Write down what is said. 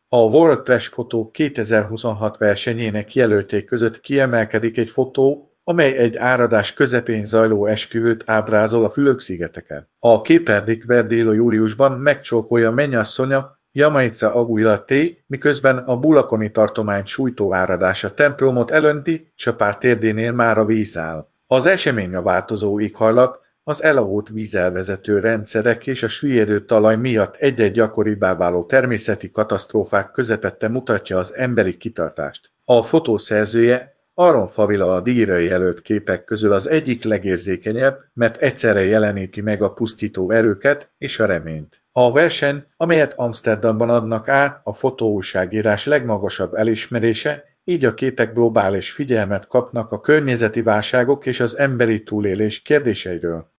A World Trash Photo 2026 versenyének jelöltjei között kiemelkedik egy fotó, amely egy áradás közepén zajló esküvőt ábrázol a Fülöp-szigeteken. A képernyők verdélő júliusban megcsókolja mennyasszonya Yamaitza Aguilar-Téj, miközben a Bulakoni tartomány sújtó áradása templomot elönti, Csapár térdénél már a víz áll. Az esemény a változó éghajlat, az elavult vízelvezető rendszerek és a süllyedő talaj miatt egy-egy gyakoribbá váló természeti katasztrófák közepette mutatja az emberi kitartást. A fotó szerzője, Aron Fabila a díjra jelölt képek közül az egyik legérzékenyebb, mert egyszerre jeleníti meg a pusztító erőket és a reményt. A verseny, amelyet Amsterdamban adnak át, a fotóújságírás legmagasabb elismerése, így a képek globális figyelmet kapnak a környezeti válságok és az emberi túlélés kérdéseiről.